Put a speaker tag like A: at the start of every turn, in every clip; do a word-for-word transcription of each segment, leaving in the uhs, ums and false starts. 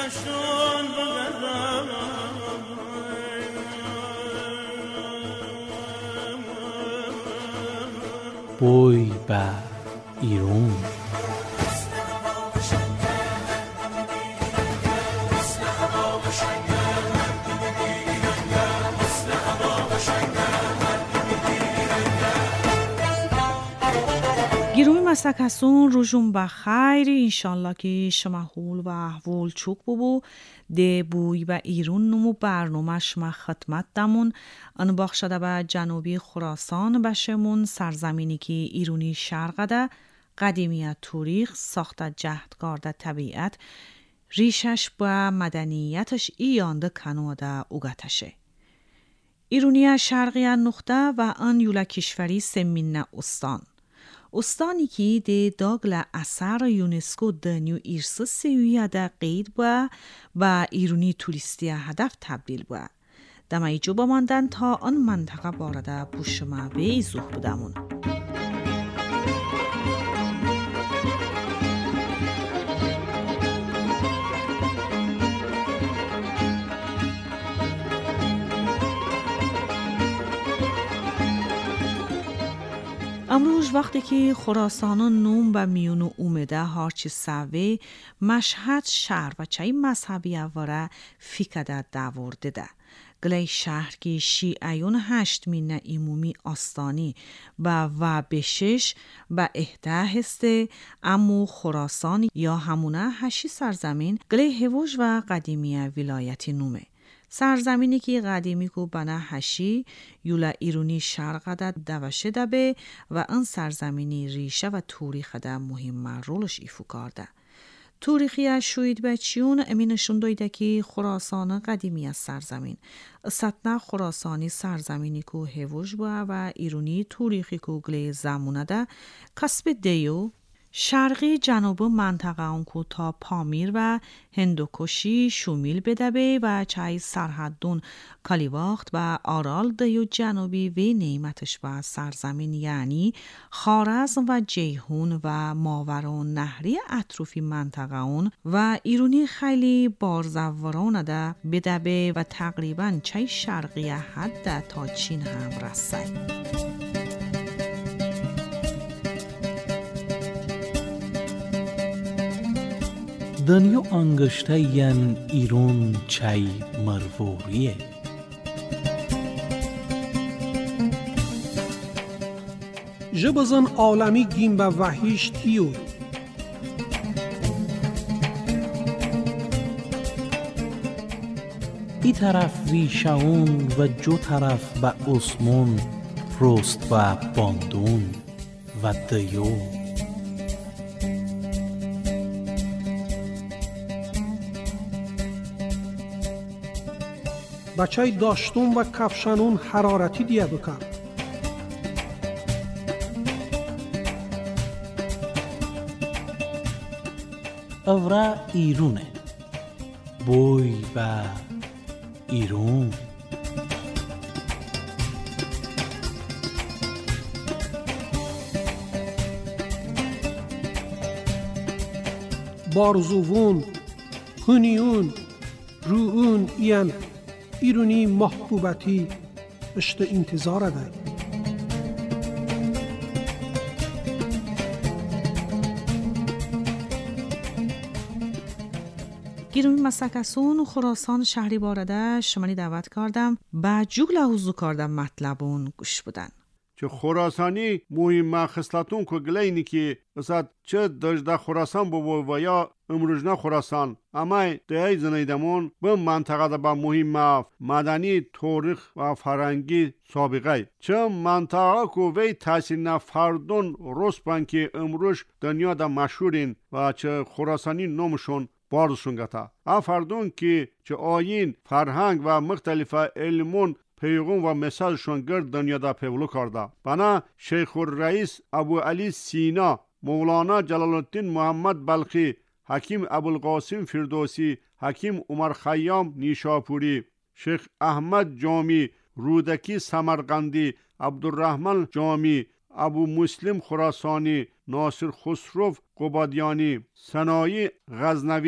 A: بوی به ایرون.
B: گیروی مسکسون روشون بخیر انشالله که شما حول و احوال چوک ببو ده بوی و ایرون نمو برنامه شما خدمت دمون انباخ شده به جنوبی خراسان بشمون سرزمینی که ایرونی شرقه ده قدیمیت توریخ ساخته جهدگار ده طبیعت ریشش با مدنیتش ایانده کنواده اوگتشه. ایرونی شرقی نقطه و ان یولا کشوری سمین استان استانی که ده داگل اثر یونسکو دنیو ایرس سویه ده قید با و ایرونی توریستی هدف تبدیل با دمایی جو بماندن تا آن منطقه بارده بوشما به ایزوح بودمون. امروز وقتی که خراسان نوم و میونو اومده هارچی سوه مشهد شهر و چای مذهبی اواره فیکده داورده ده. گلی شهر که شیعیون هشت مینه ایمومی آستانی و و بشش و اهده هسته امو خراسان یا همونه هشی سرزمین گلی هوش و قدیمی ولایتی نومه. سرزمینی که قدیمی کو بنا هشی یولا ایرونی شرق ده دوشه ده به و ان سرزمینی ریشه و توریخ ده مهم رولش ایفو کرده. توریخی شوید بچیون امینشون دویده که خراسان قدیمی از سرزمین ستنه خراسانی سرزمینی کو هوش با و ایرونی توریخی کو گلی زمونه ده کسب دیو شرقی جنوب منطقه اون کو تا پامیر و هندوکشی شومیل بدبه و چای سرحدون کالیواخت و آرال دیو جنوبی و نیمتش با سرزمین یعنی خارزم و جیهون و ماوران نهری اطروفی منطقه اون و ایرونی خیلی بارزوران ده بدبه و تقریبا چای شرقی حد تا چین هم رسید.
A: دنیو انگشته ین ایرون چای مروریه.
C: جبزن عالمی گیم به وحیش تیور.
A: ای طرف ویشاون و جو طرف به اسمون رست و باندون و دیو.
C: بچای داشتون و کفشانون حرارتی دیه بکن.
A: اورا ایرونه بوی به ایرون.
C: بارزوون هنیون روون این ایرونی محبوبتی اشت انتظار ده.
B: گیروی مسکسون خراسان شهری بارده شمانی دعوت کردم با جوگ لحوزو کردم مطلبون گوش بودن.
D: چه خراسانی مهم خصلتون که گلینی که مثلا چه دجده خراسان بو و یا امروزنا خراسان اما دهی زنیدمون به منطقه ده با مهم مدنی تاریخ و فرنگی سابقه چه منطقه که وی تحصیل نفردون رسپن که امروز دنیا ده مشهورین و چه خراسانی نومشون بارشون گتا افردون که چه آیین فرهنگ و مختلف علمون پیغام و مساجشون گرد دنیا دا پیولو کرده. بنا شیخ الرئیس ابو علی سینا، مولانا جلال الدین محمد بلخی، حکیم ابوالقاسم فردوسی، حکیم عمر خیام نیشاپوری، شیخ احمد جامی، رودکی سمرقندی، عبدالرحمن جامی، ابو مسلم خراسانی، ناصر خسرو قبادیانی، سنایی غزنوی،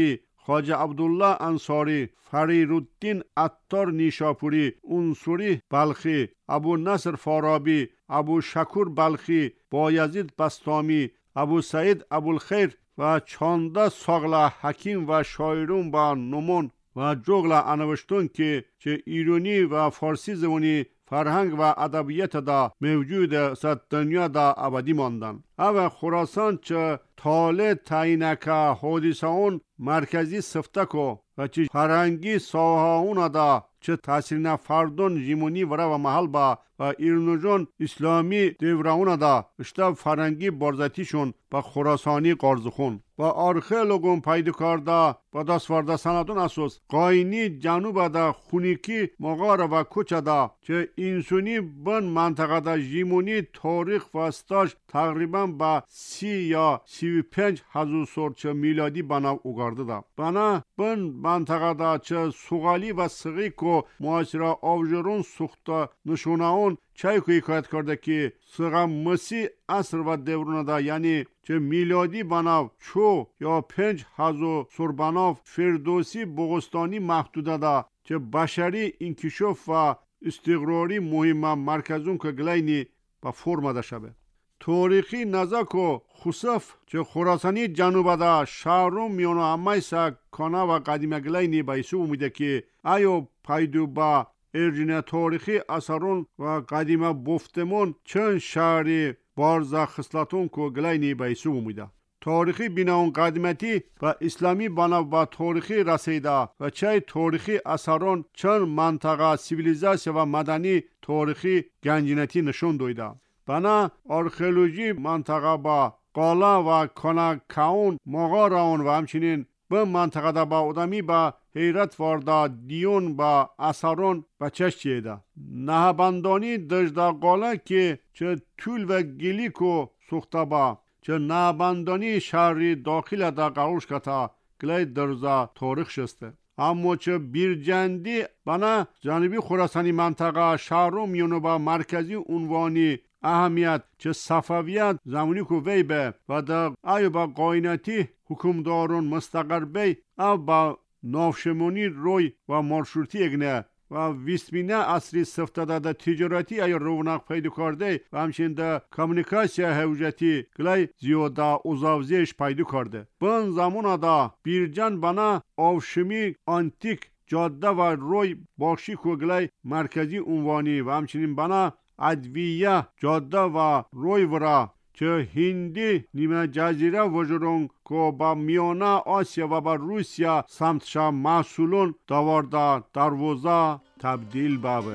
D: خواجه عبدالله انصاری، فریدالدین عطار نیشاپوری، انصوری بلخی، ابو نصر فارابی، ابو شکور بلخی، بایزید بستامی، ابو سعید ابوالخیر و چانده ساغله حکیم و شاعرون با نمون و جغله انوشتون که چه ایرانی و فارسی زبانی فرهنگ و ادبیات دا موجود ست دنیا دا ابدی ماندن. او خراسان چه تاله تاینکه حادثه اون مرکزی سفتکو و چه فرهنگی ساها اون دا چه تاثیر نفردون جیمونی ورا و محل با و ایرنوجون اسلامی دیوراون دا اشتا فرهنگی بارزتیشون با خراسانی قارزخون و آرخیولوگون پیدکار دا با دستوارده سندون اساس قاینی جنوب دا خونیکی مغار و کوچ دا چه اینسونی بن منطقه دا جیمونی تاریخ و استاش تقریبا با سی یا سی و پنج هزار سال چه میلادی بنا اوگارده دا. بنا بن منطقه دا چه سوغالی و سقی کو معاصره آوجرون سوخته نشونه اون چای که حکایت کرده که سقا مسیح عصر و دورونه دا یعنی چه میلادی بناو چو یا پنج هزار سر بناو فردوسی بغستانی محدوده دا چه بشری انکشاف و استقراری مهمه مرکزون که گلینی با فرم دا شبه. تاریخی نزاک و خصف چه خراسانی جنوب دا شهرون میانو همه کانا و قدیمه گلینی با ایسو امیده که ایو پیدو با ارجین تاریخی اثرون و قدیمه بفتمون چند شهری بارزا خصلتون که گلینی با ایسو امیده. تاریخی بیناون قدیمتی و اسلامی بنا با تاریخی رسیده و چه تاریخی اثرون چند منطقه سیویلیزاسیون و مدنی تاریخی گنجینتی نشون دویده. بنا آرخئولوژی منطقه با قالا و کناکاون مغاراون و همچنین به منطقه دا با آدمی با حیرت وارده دیون با اثرون با چشتیده. نهبندانی دجدا قالا که چه طول و گلیکو سوخته با چه نهبندانی شهری داخل دا قروش کتا گلی درزا تاریخ شسته. اما چه بیرجندی بنا جانبی خراسانی منطقه شهرو میونو با مرکزی عنوانی اهمیت چه صفویت زمانی که وی به و در ایو با قایناتی حکومدارون مستقر بی او با نافشمونی روی و مارشورتی اگنه و ویسمینه اصری سفتاده ده تجارتی ای رونق پیدا کرده و همچنین ده کامونیکاسیا حوجتی گلی زیاده اوزاوزیش پیدا کرده. بن زمان ده بیرجن بنا آوشمی آنتیک جاده و روی بخشی که گلی مرکزی عنوانی و همچنین بنا ادویه جاده و روی ورا چه هندی نیمه جزیره وجرون که با میانه آسیا و با روسیا سمتشا محصولون دوارده دروازه تبدیل بابه.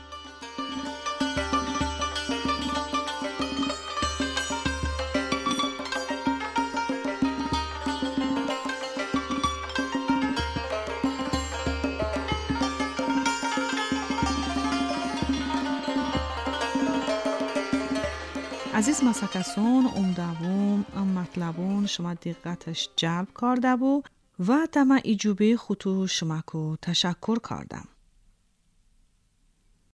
B: عزیز مسکسون امدوون ام مطلبون شما دقتش جلب کرده بو و دم ایجوبه خطو شما کو تشکر کردم.